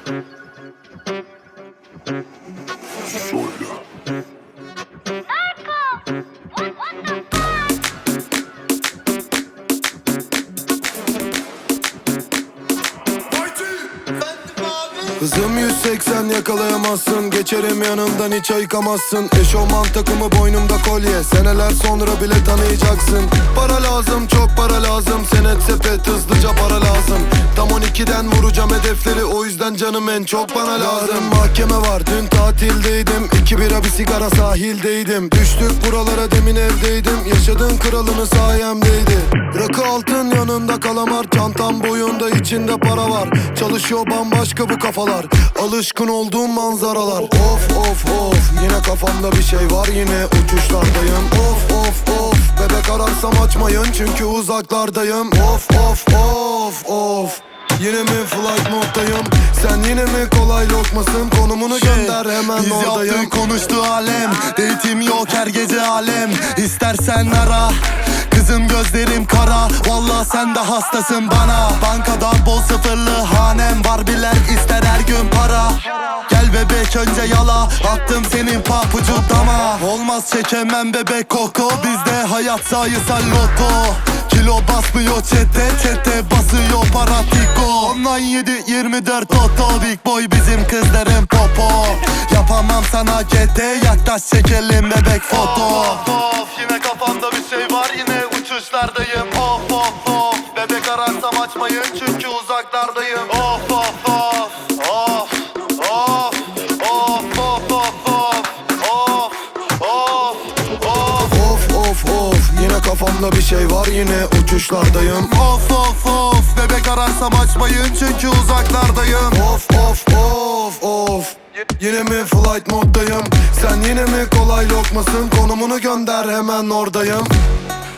Hızım 180 yakalayamazsın. Geçerim yanından hiç ayıkamazsın. Eşofman takımı boynumda kolye. Seneler sonra bile tanıyacaksın. Para lazım, çok para lazım. Senet sepet hızlıca para lazım. Tam 12'den vuracağım hedefleri. O yüzden canım en çok bana lazım. Mahkeme var, dün tatildeydim. 2 bira bir sigara sahildeydim. Düştük buralara demin evdeydim. Yaşadığın kralını sayemdeydi. Rakı altın yanında kalamar. Çantam boyunda içinde para var. Çalışıyor bambaşka bu kafalar. Alışkın olduğum manzaralar. Of of of, yine kafamda bir şey var, yine uçuşlardayım. Of of of, bebek ararsam açmayın çünkü uzaklardayım. Of of of of, yine mi flight moddayım? Sen yine mi kolay lokmasın? Konumunu gönder hemen biz oradayım. Biz yaptık konuştu alem. Date'im yok her gece alem. İstersen ara. Kızım gözlerim kara. Vallahi sen de hastasın bana. Bankada bol sıfırlı hanem var, biler ister her gün para. Gel bebek önce yala. Attım senin papucu dama. Olmaz çekemem bebek koko. Bizde hayat sayısal loto. Kilo basmıyor çete, çete basıyor para tiko. Online 7-24 toto. Big boy bizim kızların popo. Yapamam sana GT, yaklaş çekelim bebek foto. Of yine kafamda bir şey var, yine uçuşlardayım. Of of of, bebek ararsam açmayın çünkü uzaklardayım. Of of of, of of of of of of of Of of of, yine kafamda bir şey var, yine uçuşlardayım. Of of of, bebek ararsam açmayın çünkü uzaklardayım. Of of of of, yine mi flight moddayım? Sen yine mi kolay lokmasın? Konumunu gönder hemen oradayım.